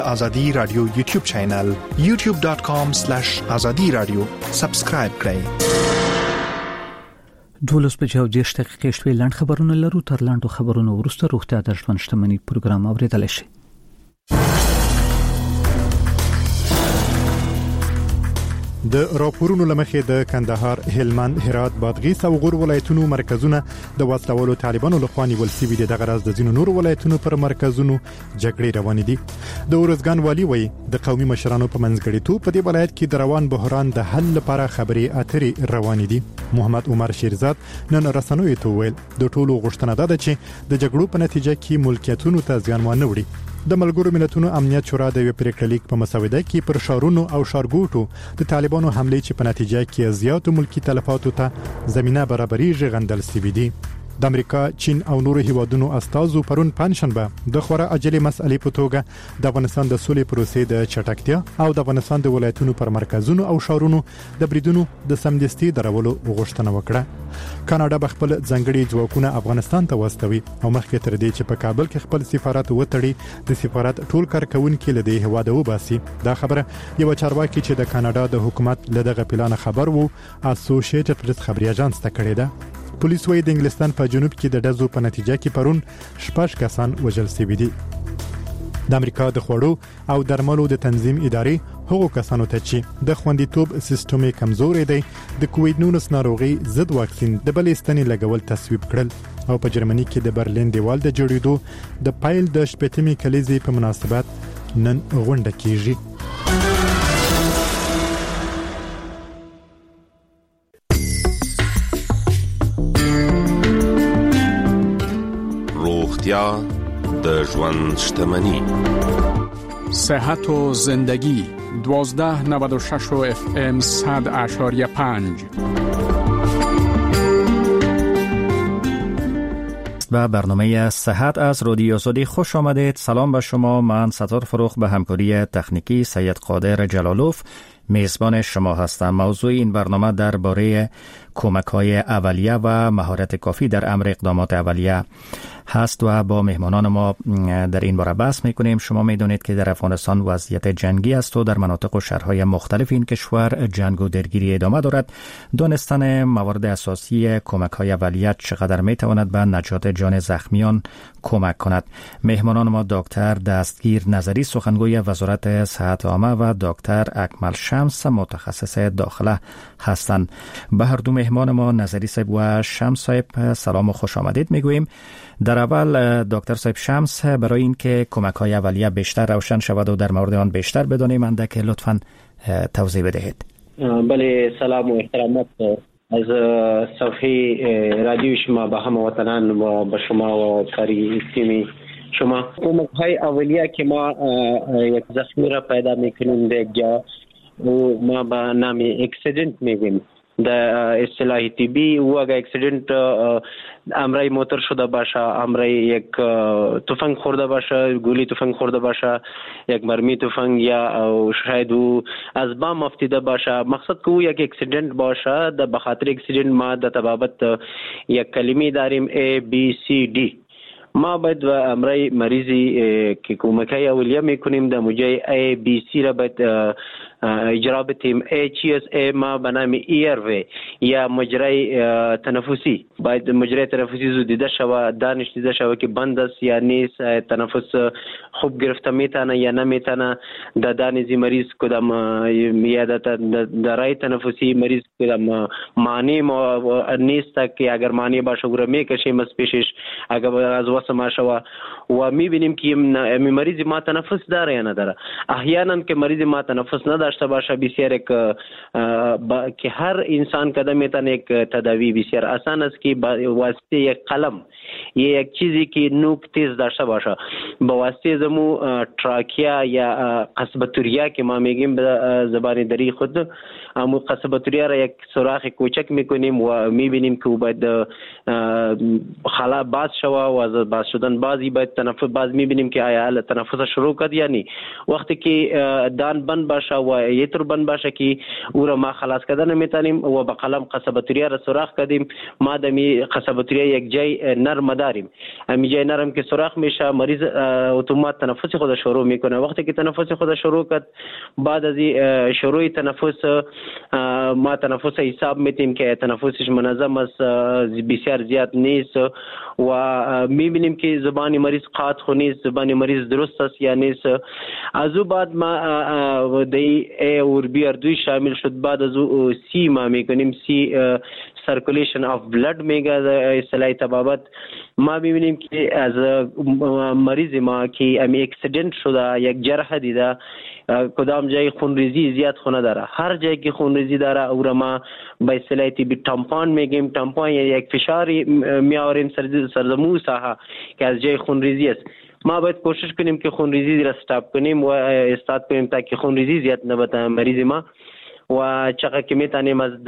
آزادی رادیو یوټیوب چینل youtube.com/azadi radio سبسکرایب کړئ. 12:10 شپې لاند خبرونه لرو. تر لاندو خبرونو وروسته روغتیا د ژوند شتمنۍ پروګرام اوریدل شي. د راپورونو لمخې د کندهار، هلمند، هرات، بادغیس او غور ولایتونو مرکزونه د وسلوالو طالبانو لخوا نیول شوي دي. د غرض د ځینو نور ولایتونو پر مرکزونو جګړې روانې دي. د اورزګان والی وایي د قومي مشرانو په منځګړیتوب په دې ولایت کې د روان بحران د حل لپاره خبرې اترې روانې دي. محمد عمر شیرزاد نن رسنوي ته ویل د ټولو غوښتنه ده چې د جګړو په نتیجه کې ملکیتونو ته زیان ونه وړي. د ملګرو ملتونو امنیت شورا د یو پریکړلیک په مسوده کې پر شارونو او شارګوټو د طالبانو حمله چې په نتیجه کې زیاتو ملکی تلفاتو ته زمينه برابرۍ غندل سوي دي. د امریکا، چین او نورو هیوادونو استازو پرون پنځشنبه د خورا عاجلې مسئلې په توګه د افغانستان د سولې پروسې د چټکتیا او د افغانستان د ولایتونو پر مرکزونو او شارونو د بریدونو د سمدستي درولو غوښتنه وکړه. کاناډا خپل ځنګړي ځواکونه افغانستان ته واستوي او مخکې تر دې چې په کابل کې خپل سفارت وتړي د سفارت ټول کارکونکو له دې هواده وباسي. دا خبره یو چارواکي چې د کاناډا د حکومت له دغه پلان خبر وو اسوسییټډ پریس خبري اژانس ته کړی ده. پولیس وايي د انګلستان په جنوب کې د ډزو په نتیجه کې پرون 6 کسان وژل شوي دي. د امریکا د خوړو او درملو د تنظیم ادارې هغو کسانو ته چې د خوندیتوب سیستم کمزوري دی د کووید-19 ناروغي ضد واکسین د بلې ستنې لګول تصویب کړل. او په جرمني کې د برلین دیوال د جوړېدو د پایل د شپږمې کلیزې په مناسبت نن غونډه کیږي. روغتیا د ژوند شتمنۍ. صحت و زندگی 1296 FM 100.5 به برنامه صحت از رادیو آزادی خوش آمدید. سلام به شما. من ستار فروخ به همکاری تکنیکی سید قادر جلالوف میزبان شما هستم. موضوع این برنامه درباره کمک‌های اولیه و مهارت کافی در امر اقدامات اولیه هست و با مهمانان ما در این باره بحث می‌کنیم. شما می‌دونید که در افغانستان وضعیت جنگی است و در مناطق و شهرهای مختلف این کشور جنگ و درگیری ادامه دارد. دانستن موارد اساسی کمک‌های اولیه چقدر می‌تواند به نجات جان زخمیان کمک کند. مهمانان ما دکتر دستگیر نظری سخنگوی وزارت صحت عامه و دکتر اکمل شمس متخصص داخله هستند. به هر دو مهمان ما نظری صاحب و شمس صاحب سلام و خوش آمدید میگوییم. در اول دکتر صاحب شمس برای اینکه کمک‌های اولیه بیشتر روشن شود و در مورد آن بیشتر بدانیم اندک لطفاً توضیح بدهید. بله، سلام و احترامات از صفحه رادیو شما به هموطنان و به شما و کاری تیمی شما. کمک‌های اولیه که ما یک زخمی را پیدا می‌کنیم در جا و ما به نام اکسیدنت میگیم. در اصطلاح طبی و اگر اکسیدنت امری موتور شده باشه، امری یک تفنگ خورده باشه، گولی تفنگ خورده باشه، یک مرمی تفنگ یا شاید او از بام افتیده باشه، مقصد که او یک اکسیدنت باشه. در بخاطر اکسیدنت ما در تبابت یک کلمه داریم ABCD. ما باید امرای مریضی که کمک‌های اولیه میکنیم در موجه ABC را باید اجرا بتیم. HSA ما به نام ایروی یا مجرای تنفسی، باید مجرای تنفسی زود دیده شود، دانش دیده شود که بند است یا نیست، تنفس خوب گرفته میتونه یا نمیتونه، در دانشی مریض کدام یا در رای تنفسی مریض کدام معنی نیست که اگر معنی باشه او را میکشیم از پیشش اگر از واسه ما شود و میبینیم که مریض ما تنفس داره یا نداره. احیانا که مریض ما تنفس نداشته باشه بسیار که هر انسان قدم میتونه یک تداوی بسیار آسان است که واسطه یک قلم یا یک چیزی که نوک تیز داشته باشه با واسطه زمو تراکیا یا قصبتوریا که ما میگیم به زبان دری خود، امو قصبتوریا را یک سوراخ کوچک میکنیم و میبینیم که باید خلا باز شوه و از باز شدن بازی باید تنفس باز میبینیم که آیا تنفس شروع کرد یا نی. وقتی که دان بند باشه و یتربن باشه که او را ما خلاص کردن میتونیم و به قلم قصباتوریا را سوراخ کردیم. ما دمی قصباتوریا یک جای نرم داریم، همین جای نرم که سوراخ میشه مریض اتومات تنفس خود شروع میکنه. وقتی که تنفس خود شروع کرد بعد از شروع تنفس ما تنفس حساب میتیم که تنفسش منظم است، بسیار زیاد نیست و میبینیم که زبان مریض قاطع خو نیست، زبان مریض درست است یا نیست. از او بعد ما دی ای اور بی ار دوی شامل شد. بعد از او سی ما میکنیم، سی سرکولیشن آف بلد میگه اصطلاح طبابت. ما میبینیم که از مریض ما که امی اکسیدنت شده، یک جرح دیده، کدام جای خونریزی زیاد خونه داره، هر جایی که خونریزی داره او را ما به اصطلاح طبی تامپان میگیم. تامپان یک فشاری میآوریم سرزمو ساحه که از جای خونریزی است. ما باید کوشش کنیم که خونریزی را استاپ کنیم و استاد کنیم تا که خونریزی زیاد نباشه مریض ما. و چقدر که میتونیم از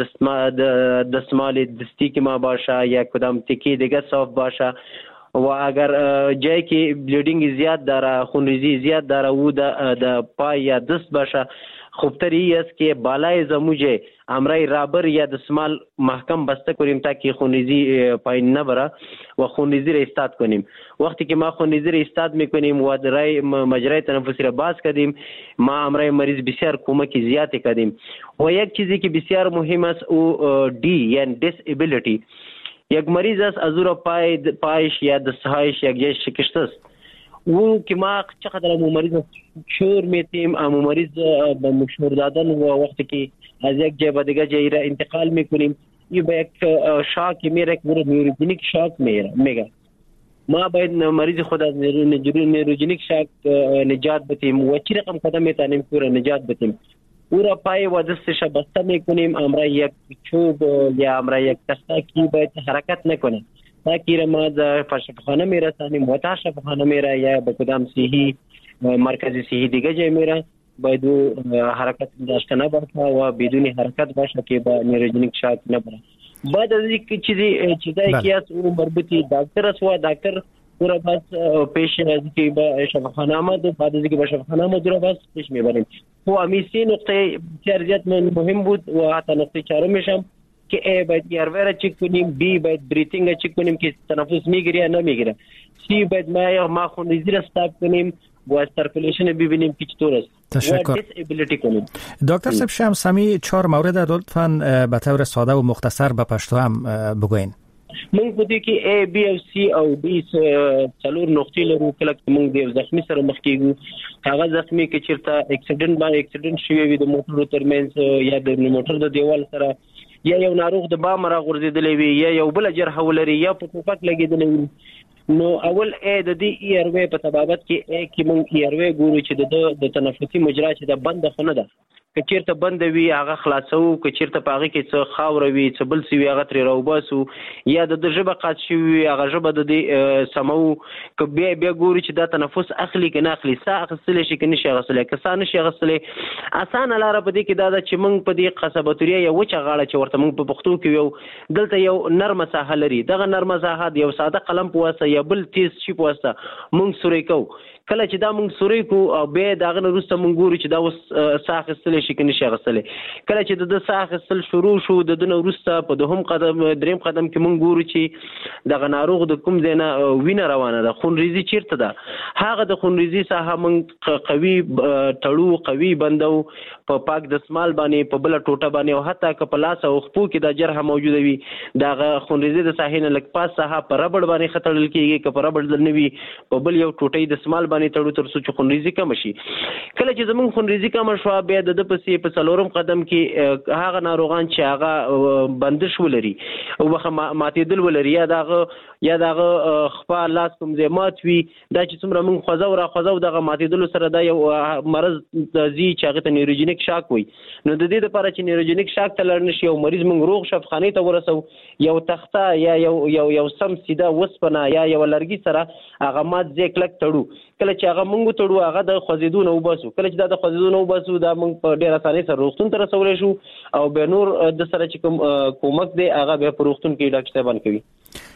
دستمال دستی که ما باشه یا کدام تکی دیگه صاف باشه و اگر جایی که بلیڈنگ زیاد داره، خونریزی زیاد داره، او د پای یا دست باشه، خوبتری است که بالای زموجه امرای رابر یا دستمال محکم بسته کنیم تا که خونریزی پایین نبره و خونریزی را استاد کنیم. وقتی که ما خونریزی را استاد میکنیم و درای مجرای تنفسی را باز کردیم، ما امرای مریض بسیار کمک زیادی کردیم. و یک چیزی که بسیار مهم است او دی یعنی دیسابیلیتی. یک مریض است از او را پایش یا دستهایش یک جای شکسته است، او که ما چقدر امو مریض شور میتیم، امو مریض به مشور دادن و وقتی که از یک جای به دیگه جای را انتقال میکنیم این به یک شاک میره که نیروژنیک شاک میگه. ما باید مریض خود از نیروژنیک شاک نجات بدیم و چی رقم قدم میتونیم که نجات بدیم. او را پای و دستش بسته میکنیم، امرا یک چوب یا امرا یک تخته کی باید حرکت نکنه تا که ما در شفاخانه میرسانیم و تا شفاخانه میره یا به کدام صحی مرکزی صحی دیگه جای میره باید حرکت داشته نباشه و بدون حرکت باشه که با نیروژنیک شاک نبره. بعد از این چیزایی که از او مربوطی دکتر است و دکتر او را باز پیش از که با شفاخانه آمد و بعد از که با شفاخانه آمد او را باز پیش میبریم. و امیسی نقطه بسیار زیاد مهم بود و حتی نقطه چهارمش هم که ای باید ایروی را چک کنیم، بی باید بریتینگ را چک کنیم که تنفس میگیره یا نمیگیره، سی باید ما خونریزی را استاپ کنیم و سرکولیشن ببینیم که چطور است. تشکر. دکتر صاحب شمس، همی 4 مورد لطفاً به طور ساده و مختصر به پشتو هم بگوین. مونږ په دې کې A, B او C او D څلور نقطې لرو. کله چې مونږ د زخمی سره مخ کېږو، هغه زخمی کې چیرته اکسیډنټ شوی وي د موټر ترمنځ یا د موټر د دیوال سره یا یو ناروغ د بام را غورځېدلی وي یا یو بل جرح ولري یا په ټوپک لګېدلی وي، نو اول د دې ایروي په طبابت کې کې مونږ ایروي ګورو چې د تنفسي مجرا چې د بند خونه ده که چیرته بند وي هغه خلاصو، که چیرته په هغه کې څه خاور وي څه بل څه وي هغه ترې راوباسو، یا د ژبه قات شوي وي هغه ژبه د دې سمو، که بیا ګورو چې دا تنفس اخلي که نه اخلي، ساه اخیستلی شي که نشي اخیستلی، که ساه نشي اخیستلی. اسانه لاره په دې کې دا ده چې موږ په دې قصباتوریا یو وچه غاړه چې ورته موږ په پښتو کې یو دلته یو نرمه ساحه لري، دغه نرمه ساحه د یو ساده قلم په واسطه یا بل تیز شي په واسطه موږ سوري کوو. کله چې دا مونږ سوري کو او به داغه وروسته مونږ ګورو چې دا اوس ساه اخیستلی شي که نشي اخیستلی. کله چې د ساه اخیستل شروع شو د دنه وروسته په دوهم قدم دریم قدم کې مونږ ګورو چې دغه ناروغ د کوم ځای نه وینه روانه ده، خونریزي چیرته ده، هغه د خونریزي ساحه مونږ قوي تړو، قوي بندو په پاک دستمال باندې، په بل ټوټه باندې او حتی که په لاس او خپو کې دا جرح موجوده وي دغه خونریزي د ساحې نه لږ پاس ساحه په ربړ باندې خطرل کېږي، که په ربړ نه وي په بل یو ټوټې دستمال باندې تړو تر څو چې خونریزي کم شي. کله چې زمونږ خونریزي کم شوه بیا د پسې په څلورم قدم کې هغه ناروغان چې هغه بندش ولري او ماتېدل ولري یا دغه خپه لاس کوم ځای مات وي، دا چې څومره مونږ خوځو دغه ماتېدلو سره دا یو مرض ځي چې هغې ته نیوروجنیک شاک وي. نو د دې دپاره چې نیوروجنیک شاک ته لاړ نشي او مریض مونږ روغ شفاخانې ته ورسو، یو تخته یا یو سم سیده وسپنه یا یو لرګي سره هغه مات ځای کلک تړو. کله چې هغه مونږ تړو هغه د خوځېدو نه وباسو، کله چې دا د خوځېدو نه وباسو دا مونږ په ډېر اسانۍ سره روغتون ته رسولی شو او بیا نور د سره چې کوم کومک دی هغه بیا په روغتون کې ډاکټر صاحبان کوي.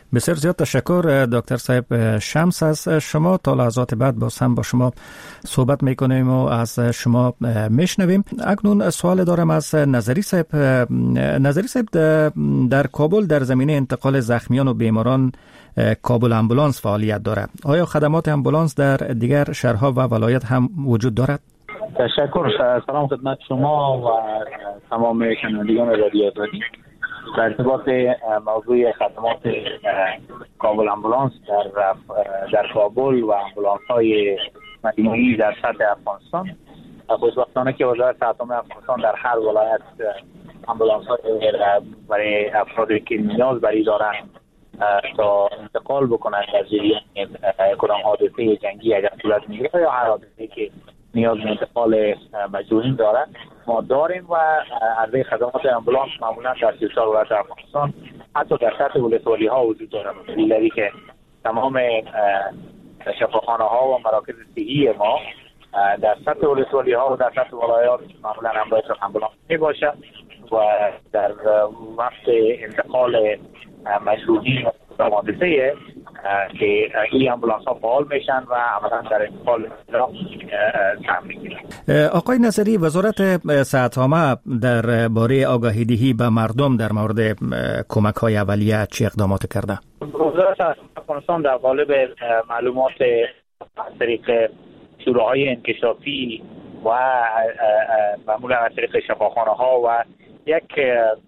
بسیار زیاد تشکر دکتر صاحب شمس. از شما تا لحظات بعد با شما صحبت میکنیم و از شما میشنویم. اکنون سوال دارم از نظری صاحب. نظری صاحب، در کابل در زمینه انتقال زخمیان و بیماران کابل امبولانس فعالیت دارد. آیا خدمات امبولانس در دیگر شهرها و ولایت هم وجود دارد؟ تشکر. سلام خدمت شما و تمام شنوندگان رادیو آزادی. در ارتباط موضوع خدمات کابل امبولانس در کابل و امبولانس های مجموعی در سطح افغانستان، خوشبختانه که وزارت عامه افغانستان در هر ولایت امبولانس های برای افرادی که نیاز بری دارند تا انتقال بکنند در جریان کدام حادثه جنگی اگر صورت میگیره یا هر حادثه‌ای که نیاز به انتقال مجروحین دارند ما داریم و عرضه خدمات امبولانس معمولا در 34 ولایت افغانستان حتی در سطح ولسوالی ها وجود دارد. دلیلی که تمام شفاخانه ها و مراکز صحی ما در سطح ولسوالی ها و در سطح ولایات معمولا امبولانس می باشد و در وقت انتقال مجروحین و حادثه که این امبولانس ها فعال میشن و عملا در انتقال سهم میگیرن. آقای نظری، وزارت صحت عامه در باره آگاهی دهی به مردم در مورد کمک های اولیه چه اقدامات کرده؟ وزارت صحت افغانستان در قالب معلومات از طریق شورای انکشافی و معمولا از طریق شفاخانه ها و یک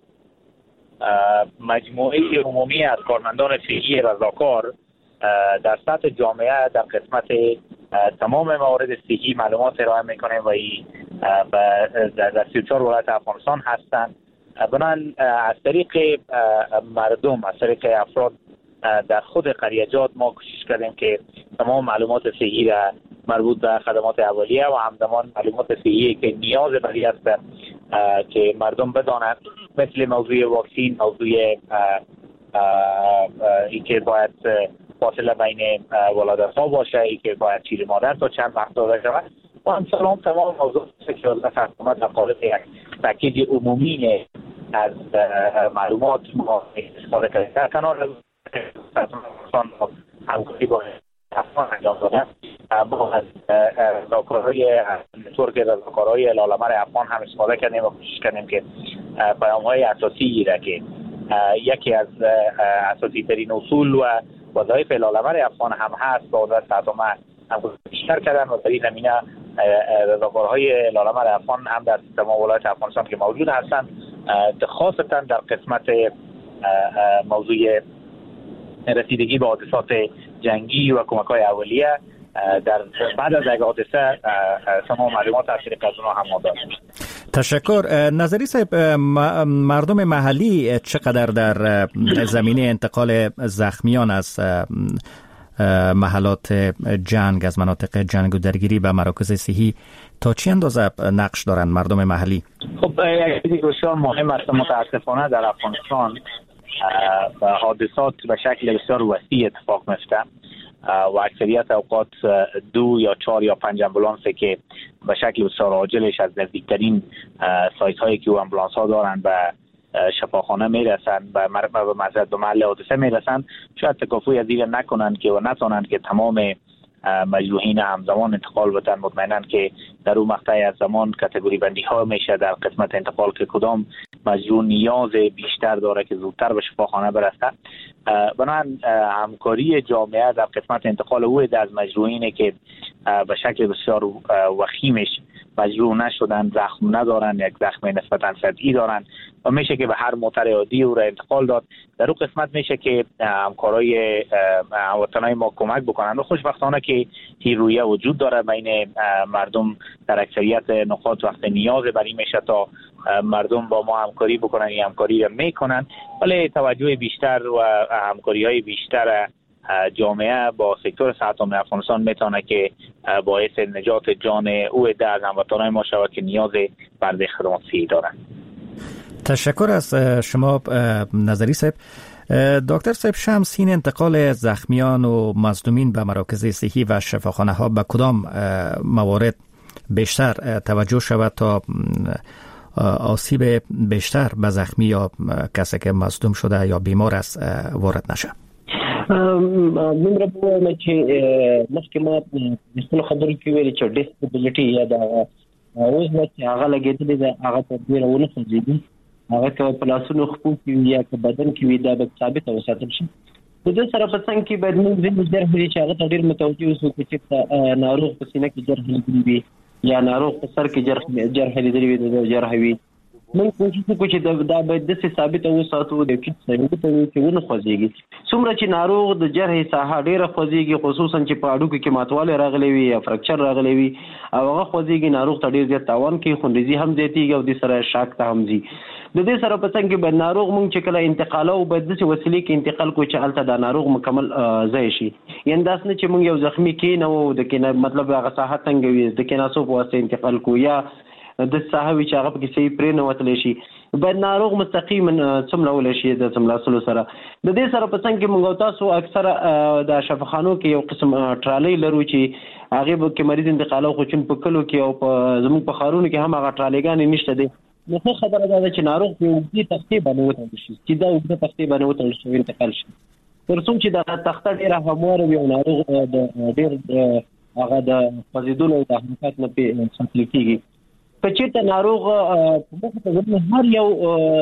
مجموعه عمومی از کارمندان صحی رضاکار در سطح جامعه در قسمت تمام موارد صحی معلومات ارائه میکنیم و در 34 ولایت افغانستان هستند. بنابراین از طریق مردم، از طریق افراد در خود قریجات ما کوشش کردیم که تمام معلومات صحی را مربوط به خدمات اولیه و همزمان معلومات صحی که نیاز بری است که مردم بدانند، مثل موضوع واکسین، موضوع ای که باید فاصله بین ولادت ها باشه، ای که باید شیر مادر تا چند وقت داده شود و همچنان تمام موضوع که وزارت حکومت در قالب یک پکیج عمومی از معلومات ما استفاده کرده. در کنار همکاری با افغان انجام داده با رضاکارهای نتورک رضاکارهای لالامر افغان هم استفاده کردیم و کوشش کردیم که پیام‌های اساسی را که یکی از اساسی ترین اصول و وظایف لالامر افغان هم هست با وزارت صحت عامه هم بیشتر کردن و در این زمینه رضاکارهای لالامر افغان هم در تمام ولایت افغانستان که موجود هستند، خاصتا در قسمت موضوع رسیدگی به حادثات جنگی و کمک‌های اولیه در بعد از یک حادثه تمام معلومات از طریق از اونها هم داریم. تشکر. نظری صاحب، مردم محلی چقدر در زمینه انتقال زخمیان از محلات جنگ، از مناطق جنگ و درگیری به مراکز صحی تا چه اندازه نقش دارند مردم محلی؟ خب یک چیزی بسیار مهم است. متاسفانه در افغانستان حادثات به شکل بسیار وسیع اتفاق میفته و اکثریت اوقات 2 یا 4 یا 5 امبولانس که به شکل بسیار عاجلش از نزدیکترین سایت هایی که امبولانس ها دارن به شفاخانه میرسند به محل حادثه میرسند، شاید تکافوی از دیگر نکنند که و نتوانند که تمام مجروحین همزمان انتقال بدن. مطمئناً که در اون مقطع از زمان کاتگوری بندی ها میشه در قسمت انتقال که کدام مجروح نیاز بیشتر داره که زودتر به شفاخانه برسه. بنابراین همکاری جامعه در قسمت انتقال او از مجروحینه که به شکل بسیار وخیمش مجروح نشدن، زخم ندارن، یک زخم نسبتاً سطحی دارن و میشه که به هر موتر عادی او را انتقال داد. در اون قسمت میشه که همکارای هموطنای ما کمک بکنن و خوشبختانه که رویه وجود داره بین مردم در اکثریت نقاط وقت نیاز بری میشه تا مردم با ما همکاری بکنن. این همکاری را میکنن، ولی توجه بیشتر و همکاری های بیشتر جامعه با سکتور صحت عامه افغانستان میتونه که باعث نجات جان او از هموطنان ما شود که نیاز به خدمات صحی دارند. تشکر از شما نظری صاحب. دکتر صاحب شمس، این انتقال زخمیان و مصدومین به مراکز صحی و شفاخانه ها به کدام موارد بیشتر توجه شود تا آسیب بیشتر به زخمی یا کسی که مصدوم شده یا بیمار است وارد نشه؟ موږ راوړو چې مخکې ما د خپل خبرو کې ویل چې ډیسابیلیټي یا دا اوس چې هغه لګیدلې ده هغه په ډیره ونه خوځېږي، هغه که په لاسونو خپو کې یا که بدن کې وي دا به ثابت وساتل شي. د دې سره په څنګ کې باید موږ د جرح چې هغه ډیر متوجه اوسو چې ناروغ په سینه کې جرح لري وي یا ناروغ په سر کې جرح لري وي د جرح وي، موږ کوشش وکړو چې دا باید د ثابت وساتو د کیټ سره چې ونه خوځيږي. څومره چې ناروغ د جرح ساحه ډیره خوځيږي، خصوصا چې په اډوکو کې ماتواله راغلي وي یا فراکچر راغلي وي او هغه خوځيږي، ناروغ ته ډیر زیات تاوان کوي، خونریزي هم زیاتیږي او د سره شاک ته هم ځي. د دې سره په څنګه به ناروغ مونږ چې کله انتقال او باید د وسیلې کې انتقال کوی چې الته د ناروغ مکمل ځای شي، یعنی داس نه چې مونږ یو زخمی کې نه وو د کې مطلب هغه ساحه څنګه وي د کې ناسو په واسطه انتقال کو یا د ساحوي چې هغه په کې پرې نه وتلی شي، باید ناروغ مستقیما څملول شي د څملاسلو سره. د دې سره په څنګه موږ تاسو اکثره د شفاخانو کې یو قسم ټرالي لرو چې هغه به کې مریض انتقال خو چون په کلو کې او په زموږ په خارونو کې هم هغه ټراليګان نشته دي. نو څه خبره ده چې ناروغ په دې تختې باندې وتل شي چې دا د تختې باندې وتل شي انتقال شي، تر څو چې دا تخته ډیره هموار وي او ناروغ د ډیر هغه د فزیدونو د حرکت نه په ساتل کېږي. په چیرته ناروغ په مخ ته ورنه هر یو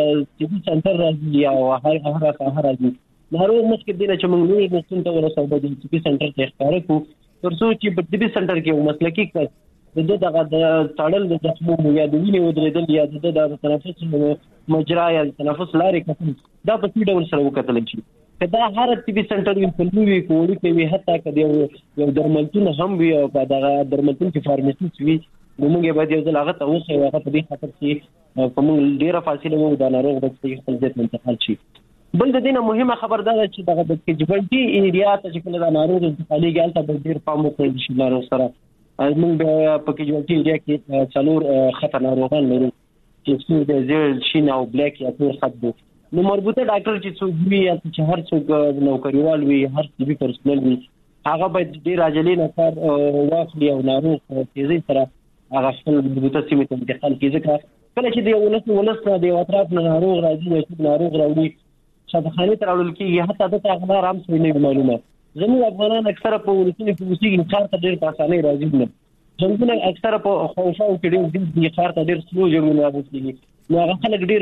چې سنټر راځي او هر راځي ناروغ مخکې دینه چې موږ نور مستون ته ورسو د چې سنټر ته ښکار کوو تر څو چې په دې سنټر کې یو مسلکي کس دغه د تړل د زخمونو یا د وینې ودرېدل یا د تنفس مجرا یا تنفس لارې کتل دا په څه ډول سره وکتل شي. کدا هر طبي سنټر یو کلوي کوړي کوي حتی کدی یو درملتون هم وي او دا درملتون کې فارماسیست وي نو موږ باید یو ځل هغه ته وخی هغه په دې خاطر چې په موږ ډیره فاصله وو د ناروغ د خپل ځای انتقال شي. بل د دې مهمه خبر ده چې دغه د کېجبلټي ایریا ته چې کله د ناروغ انتقالي ګالته به ډیر پام وکړي چې ناروغ سره موږ په کېجبلټي ایریا کې څلور خطر ناروغان لرو چې څو د زیل شین او بلیک یا تور خط دي. نو مربوطه ډاکټر چې څوک وي یا چې هر څوک نوکریوال وي هر طبي پرسنل وي هغه باید ډیر عاجلي نه کار واخلي او ناروغ تیزی سره هغه خپل مربوطه سیمه ته انتقال کړي. ځکه کله چې د ولس د اطراف ناروغ راځي چې ناروغ راوړي شفاخانه تر اړول کېږي حتی د هغه رام څه نه معلومه. زموږ افغانان اکثره په ولسونو کې وسیږي کار ته ډیر په اسانۍ راځي نه څنګه اکثره په خوشاو کې ډیر کار ته ډیر سلو جوړونه راځي. نو هغه خلک ډیر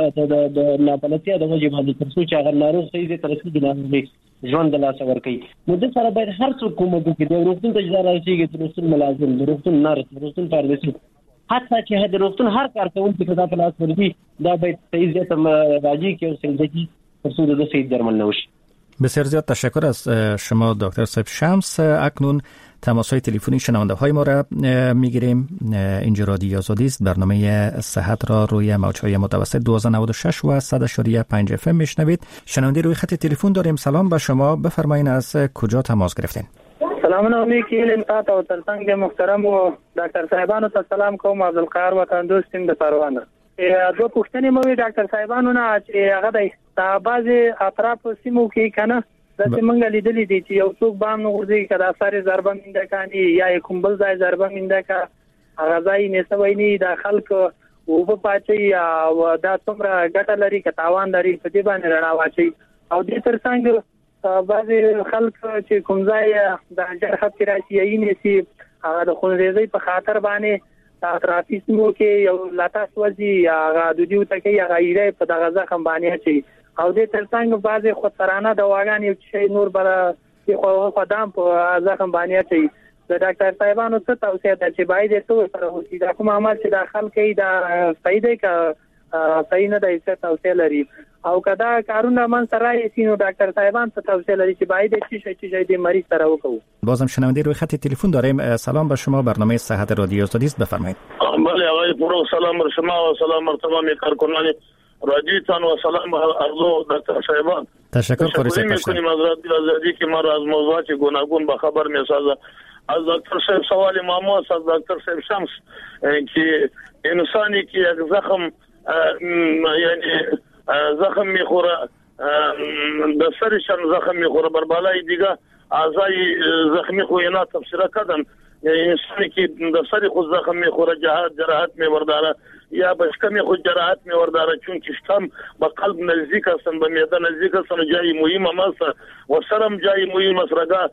د ناپلتیا د وجه باندې تر څو چې هغه ناروغ صحیح ځای ته رسېږي ناروغ ژوند د لاسه ورکوي. نو د سره باید هر څوک کومه کوي د روغتون ته اجازه راځي چې روغتون ملازم د روغتون نرس د روغتون فارماسیست حتی چې د روغتون هر کارکونکي ته دا په لاس ورځي دا باید صحیح ځای ته راځي کې او صحیح ځای تر څو د صحیح درمل نوشي. بسیار زیاد تشکر از شما دکتر صاحب شمس. اکنون تماس‌های تلفنی شنونده‌های ما را می‌گیریم. اینجا رادیو آزادی است. برنامه صحت را روی موج‌های متوسط 1296 و 100.5 FM میشنوید. شنونده روی خط تلفن داریم. سلام به شما، بفرمایید از کجا تماس گرفتین؟ سلام علیکم لمتات او ترڅنګ محترم او ډاکټر صاحبانو ته سلام کوم. عبدالقاهر وطن دوستین د پروانه دو پښتنې مو ډاکټر صاحبانو نه چې هغه د بعضي اطراف سیمو کې کنه د څنګه لیدلې دي چې یو څوک بام نه ورځي کدا ساري ضربه منده کاني یا کوم بل ځای ضربه منده کا هغه ځای نه سوي نه د خلکو او په پاتې او دا څومره ګټه لري کتاوان لري په دې باندې رڼا واچي او دې ترڅنګ بعضي خلک چې کوم ځای د جرح کې راشي یې نه سي هغه د خونریزي په خاطر باندې ترافیک مو کې یو لاته سوځي هغه د دیو ته کې هغه یې په دغه ځخم باندې چي او د ترڅنګ بعضي خطرانه دواګان یو شی نور بل خو خدام په ځخم باندې چي د ډاکټر صاحبانو څخه توصيه ده چې باید ته سره وسی دا کوم عمل چې داخل کوي دا صحیح دی که صحیح نه دی څه توصيه لري او کدا کارونه من سره یې سينو ډاکټر صاحبان څخه توصيه لري چې باید چې د مریض سره وکړو. بازم شنونده روی خط تلفن داریم. سلام به شما، برنامه صحت رادیو آزادی است، بفرمایید. بله آقای پرو سلام بر شما و سلام بر تمام کارکنان رادیوتان و سلام ارزو دکتر صاحبان. تشکر فرصت میکنیم از رادیو آزادی که ما را از موضوعات گوناگون با خبر میسازه. از دکتر صاحب سوال ماموس از دکتر صاحب شمس که انسانی که یک زخم یعنی زخم میخوره به سرشان زخم میخوره بر بالای دیگه اعضای زخمی خو اینا تفسیر کردن انسان کې د سر خو زخم می خو جراحت می ورداره یا بشکمی خود جراحت می ورداره چون که شتم با قلب نزدیک هستن به معده نزدیک هستن جای مهم است و سرم جای مهم است رگا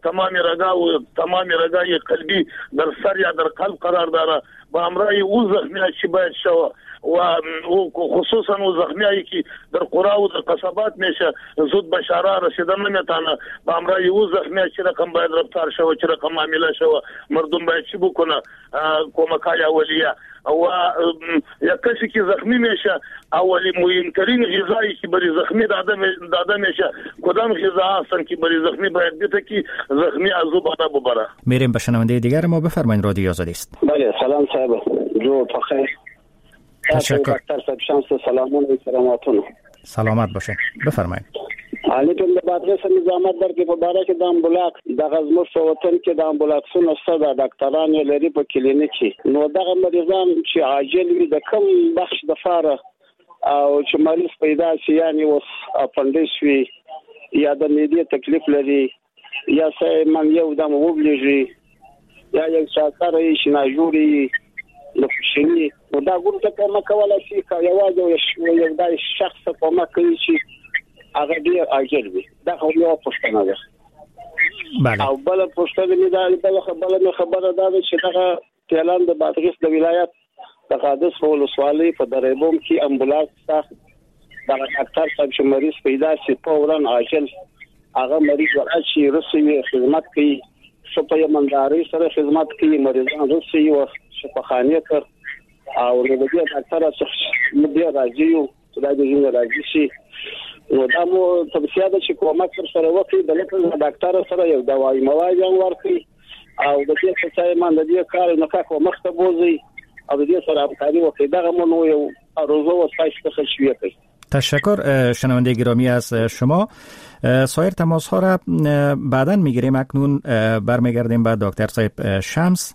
تمام رگای قلبی در سر یا در قلب قرار داره با امرای او زخمی چی باید شو و خصوصا او زخمی که در قرا و در قصبات میشه زود بشاره رسیدن نمیتونه با امرای او زخمی چی رقم باید رفتار شو چی رقم معامله شو مردم باید چی بکنه کمکای اولیه و یا کسی که زخمی میشه اولی مهمترین غذایی که برای زخمی داده میشه کدام غذا هستن که برای زخمی باید بیته که زخمی از او بالا ببره. میریم به شنونده دیگر ما. بفرمایید رادیو آزادی است. بله سلام صاحب جو بخیر. تشکر. دکتر صاحب شمس سلامون و سلاماتونه. سلامت باشه. بفرمایید. علیکم د بادغیس نظامت در کې په باره کې د امبولاک د غزمو وطن کې د امبولاکسونو ستاسو ډاکټران لري په کلینیک کې نو دغه مریضان چې عاجل وي د کم بخش د فاره او چې مریض پیدا شي یعنی اوس اپندیس وي یا د معدې تکلیف لري یا سې من یو دم وبلېږي یا یو شاکر یې شناجوري لفشنی نو دا ګور ته کومه کوله شي یوازې یو دای شخص کومه کوي چې هغه ډیر عاجل وي دا خو یو پوښتنه ده. بله. او بل پوښتنه مې دا خبره ده چې دا اعلان د بادغیس د ولایت د قادس ولسوالۍ په دریبوم کې امبولانس ته د ډاکټر صاحب چې مریض پیدا شي فورا عاجل هغه مریض ورشي رسوي خدمت کوي په ایمانداري سره خدمت کوي مریضان رسوي او شفاخانه کړ او د دې ډاکټر څخه مدیر راځي او دا د راځي شي نو دا مو توصیه ده چې کومک سره وکړي د لکه ډاکټر سره یو دوايي مواد ورکړي او د دې څه چې مان د دې کار نه کا مخ ته بوزي او د دې سره همکاري وکړي دا مو یو روزو وسایش ته شویه کوي. تشکر شنونده گرامی از شما. سایر تماس ها را بعداً میگیریم. اکنون برمیگردیم به دکتر صاحب شمس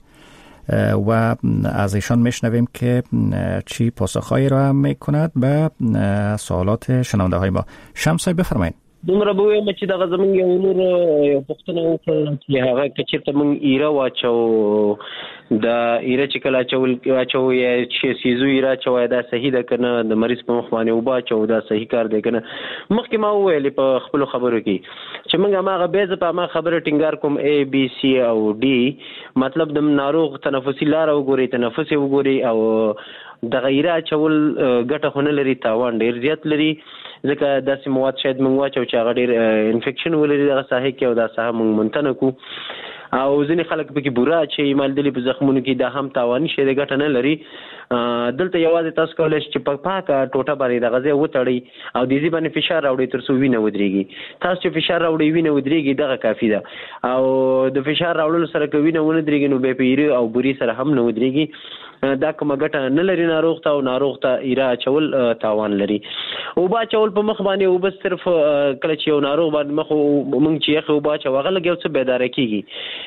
و از ایشان میشنویم که چی پاسخهایی را میکند به سوالات شنونده های ما. شمس صاحب بفرمایید. دومره به وایم چې دغه زمونږ یو نور یو پوښتنه وکړه چې هغه که چېرته مونږ ایره واچو د ایره چې کله اچو یا چې سیزو ایره اچوی دا صحیح ده که نه د مریض په مخ باندې اوبه اچو دا صحیح کار دی که نه. مخکې ما وویلې په خپلو خبرو کې چې مونږ هماغه بیا زه په هماغه خبره ټینګار کوم A B C او D مطلب د ناروغ تنفسي لاره وګورئ تنفس یې وګورئ او دغه ایره اچول ګټه خو نه لري تاوان ډېر زیات لري ځکه داسې مواد شاید موږ واچو چې هغه ډېر انفیکشن ولري دغه ساحې کې او دا ساحه موږ منتنه کړو او ځینې خلک پکې بوره چې مالدلي په زخمونو کې دا هم تاواني شی دی ګټه نه لري. دلته یوازې تاسو کولی شئ چې په پاکه ټوټه باندې دغه ځای وتړئ او د دې باندې فشار راوړئ تر څو وینه ودرېږي. تاسو چې فشار راوړئ وینه ودرېږي دغه کافي ده او د فشار راوړلو سره که وینه ونه درېږي نو بیا په ایره او بوري سره هم نه ودرېږي. دا کومه ګټه نه لري ناروغ ته او ناروغ ته ایره اچول تاوان لري. اوبه اچول په مخ باندې اوبه صرف کله چې یو ناروغ باندې مخ مونږ چې یخې اوبه اچو هغه لږ یو څه بیداره کېږي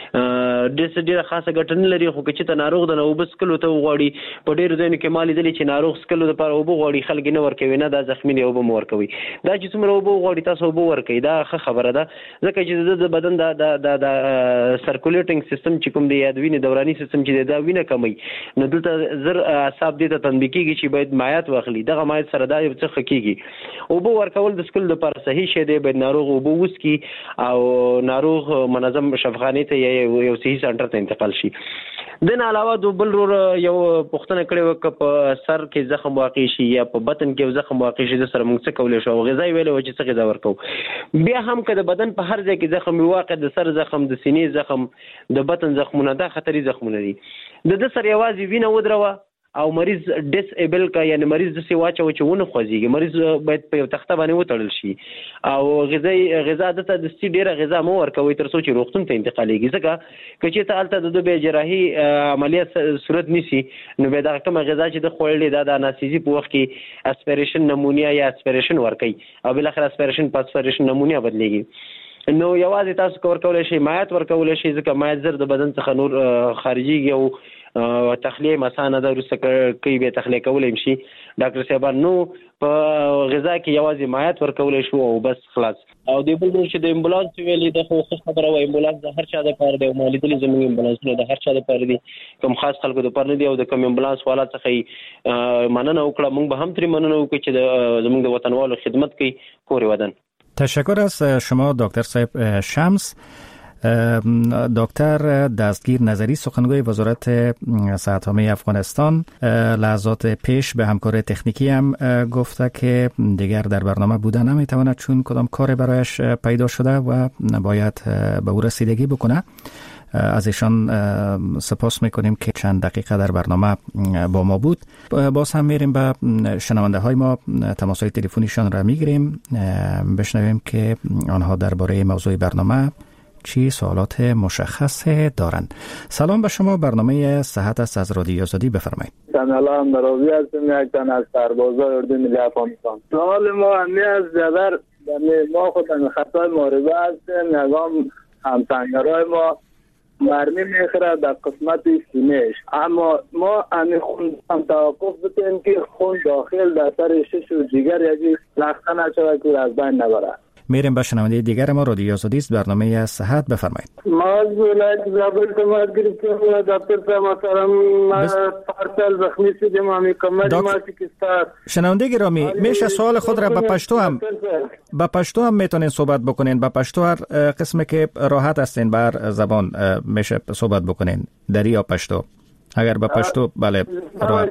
ډېره خاصه ګټه نه لري. خو که چې ته ناروغ د نه اوبه څکلو ته وغواړي په ډېرو ځایونو کې ما لیدلي چې ناروغ څکلو دپاره اوبه غواړي خلک یې نه ورکوي نه دا زخمي دی اوبه مو ورکوي. دا چې څومره اوبه وغواړي تاسو اوبه ورکوي دا ښه خبره ده ځکه چې د بدن د سرکولیټنګ سیستم چې کوم دی یا د وینې دوراني سیستم چې دی دا وینه کموي نو دلته زر اعصاب دې ته تنبیه کېږي چې باید مایعات واخلي دغه مایعات سره دا یو څه ښه کېږي. اوبه ورکول د څکلو لپاره صحیح شی دی باید ناروغ اوبه وڅکي او ناروغ منظم شفاخانې ته یا یو صحي سنټر ته انتقال شي. د نه علاوه د بل یو پوښتنه کړې وه که په سر کې زخم واقع شي یا په بطن کې زخم واقع شي د سره موږ څه کولی شو او غذا یې ویلې وه چې څه غذا ورکوو. بیا هم که د بدن په هر ځای کې زخم وي واقع د سر زخم د سینې زخم د بطن زخمونه دا خطري زخمونه دي د ده سره یوازې وینه ودروه او مریض ډیس ایبل کا یعنی مریض داسې واچوه چې ونه خوځېږي. مریض باید په یو تخته باندې وتړل شي او غذا دته دستي ډېره غذا مه ورکوئ تر څو چې روغتون ته انتقالېږي ځکه که چېرته هلته د ده بیا جراحي عملیات صورت نیسي نو بیا دغه کومه غذا چې ده خوړلې دا د اناستیزي په وخت کې اسپیریشن نمونیا یا اسپیریشن ورکوي او بالاخره اسپیریشن په اسپیریشن نمونیا بدلېږي. نو یوازې تاسو ورکولی شئ مایعات ورکولی شئ ځکه مایعات زر د بدن څخه نور خارجېږي او تخلیه مثانه د رسکه کوي به تخلیه کولای شي ډاکټر صاحب نو په غذا کې یوازې مایعات ورکول شو او بس خلاص. او د بل چې د امبولانس ویلې د خو خبره و امبولانس د هر چا د پاره دی او مالیدلې زموږ امبولانسونه د هر چا د پاره دي کوم خاص خلکو د پاره نه دی او د کوم امبولانس والا څخه مننه وکړه موږ به هم تر مننه وکړو چې زموږ د وطنوالو خدمت کوي کور ودان. تشکر از شما دکتر صاحب شمس. دکتر دستگیر نظری سخنگوی وزارت صحت عامه افغانستان لحظات پیش به همکار تکنیکی هم گفته که دیگر در برنامه بودن نمیتواند چون کدام کار برایش پیدا شده و باید به او رسیدگی بکنه. از ایشان سپاس میکنیم که چند دقیقه در برنامه با ما بود. باز هم میریم به شنونده های ما، تماس های تلفنیشان را میگیریم بشنویم که آنها درباره موضوع برنامه چی سوالات مشخص دارند. سلام به شما، برنامه صحت است از رادیو آزادی، بفرمایید. سلام، نراضی هستم یک تن از سربازای اردو ملی افغانستان. سوال ما همی از جبر ما خودم خطای موربه هستیم. نگام همسنگرهای ما مرمی میخوره در قسمت سینهش، اما ما همی خون هم توقف بتیم که خون داخل در سر شش و جگر یکی لخته نشود که از بین نبره. میریم به شنونده دیگر ما، رادیو آزادی است، برنامه صحت، بفرمایید. ما از ولایت زابل تماس گرفتیم و دکتر صاحب محترم پارسال زخمی شدیم، همی کمر ما شکسته. شنونده گرامی، میشه سوال خود را به پشتو هم میتونین صحبت بکنین. به پشتو هر قسمی که راحت هستین بر زبان میشه صحبت بکنین، دری یا پشتو. اگر به پشتو بله راحت.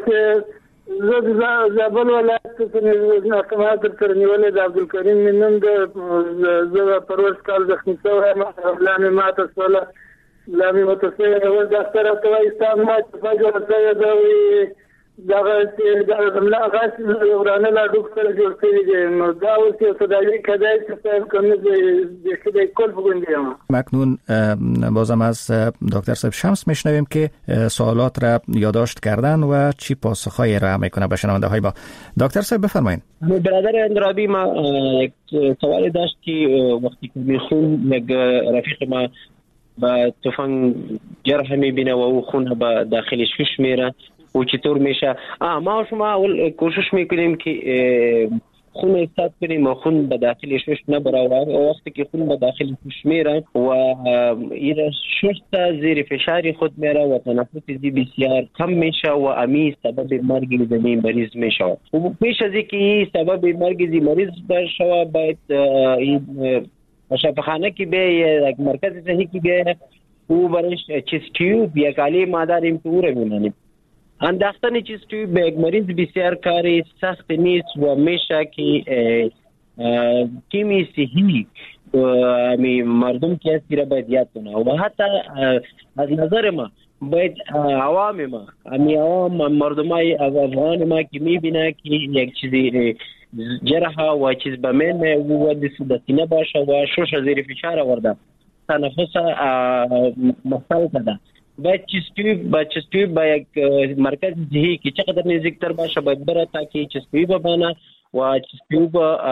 زابل ولایت ناکمه در نیوله د عبدالکریم منم د پروش کال زخمی شویم، لامی ماته سوله لامی متسویه و دکتر اتوای استعمال فجر سیدوی دغه ملا غاس ورانه لا دکتر جوړ کړی دی. نو دا اوس یو صداوی کدای چې صاحب کوم د خدای کول بگویم. مکنون بازم از دکتر صاحب شمس میشنویم که سوالات را یادداشت کردن و چی پاسخهایی را میکنه به شنونده های ما. دکتر صاحب بفرمایید. برادر اندرابی ما یک سوال داشت که وقتی که میخون یک رفیق ما با تفنگ جرح میبینه و او خون به داخلش فش میره و چطور میشه. ما شما اول کوشش میکنیم که خون احساس کنیم و خون به داخل شش نبره و وقتی که خون به داخل شش میره و این شش زیر فشار خود میره و تنفس دی بسیار کم میشه و امی سبب مرگ زمین مریض میشه. و پیش از اینکه سبب مرگ زی مریض بشه باید این شفاخانه کی به یک مرکز صحی کی به او برش چیست تیوب یک علی مادر امتوره میمانیم. انداختن چیز توی به یک مریض بسیار کاری سخت نیست و میشه که کیمی صحی مردم که هستی را باید یاد کنه و حتی از نظر ما باید عوام ما عوام مردم های افغان ما که میبینه که یک چیزی جرح و چیز بمین و دستینه باشه و شوش زیر فشار آورده تنفس مختل کده باید چیزتوی با یک مرکز صحی که چقدر نزدیکتر باشه باید بره تا که چیزتوی ببانه و چیزتوی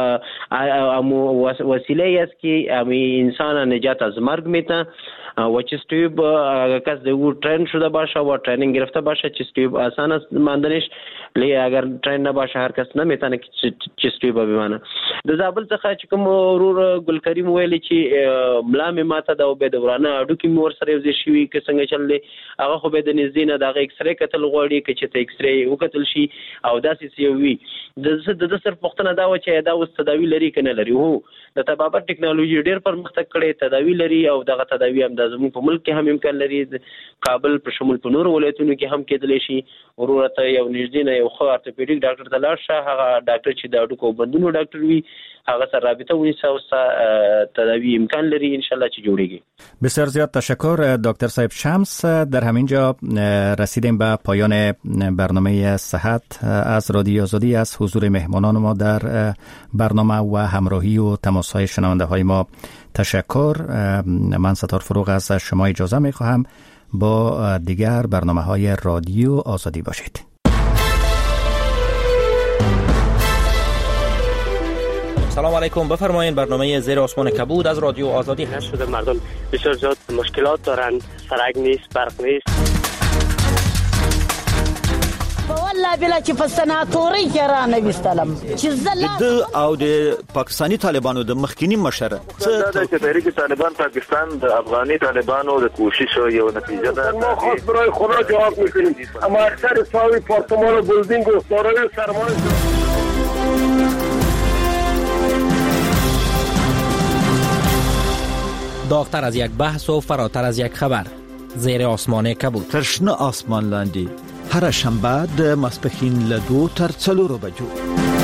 وسیله است که انسان نجات از مرگ میده و چیزتوی کس دیو ترین شده باشه و ترینینگ گرفته باشه چیزتوی آسان است ماندنش، لی اگر ترین نباشه هر کس نمیتونه که چیزتوی ببینه. د زابل څخه چې کوم ورور ګل کریم ویلي چې ملا مې ماته دا به دورانه اډو کې مور سره یو ځای شوی که څنګه چللی هغه خو به د نږدې نه دغه ایکس ری کتل غواړي که چې ته ایکس ری وکتل شي او داسې څه وي د صرف پوښتنه دا و چې دا اوس تداوی لري که نه لري. هو د طبابت ټکنالوژي ډېر پرمختګ کړی، تداوی لري او دغه تداوی هم د زموږ په ملک کې هم امکان لري، کابل په شمول په نورو ولایتونو کې هم کېدلی شي. وروره ته یو نږدې نه یو ښه ارتوپیډیک ډاکټر ته لاړ شه، هغه ډاکټر چې د هډوکو بندونو ډاکټر وي هغه سره رابطه ونیسه او تداوی امکان لري انشالله چې جوړیږي. بسیار زیاد تشکر دکتر صاحب شمس. در همینجا رسیدیم به پایان برنامه صحت از رادیو آزادی. از حضور مهمانان ما در برنامه و همراهی و تماس‌های شنونده های ما تشکر. من ستار فروغ از شما اجازه می‌خواهم. با دیگر برنامه‌های رادیو آزادی باشید. سلام علیکم، بفرمایید. برنامه زیر آسمان کبود از رادیو آزادی هست. مردم بسیار زیاد مشکلات دارند، سرک نیست، برق نیست. بلا چې په سناتوري کې را نه وستلم چې د او د پاکستاني طالبانو د مخکینی مشر څه د تحریک طالبان پاکستان د افغاني طالبانو د کوشش یو نتیجه ده. ما خاص برای خدا جواب میکنیم اما اکثر ساوی پارتمان بلدینگ و سارای سرمایه داغتر از یک بحث و فراتر از یک خبر. زیر آسمان کبود. ترشنه آسمان لاندی هر شنبه د ماسپښین له 2 تر 4 بجو.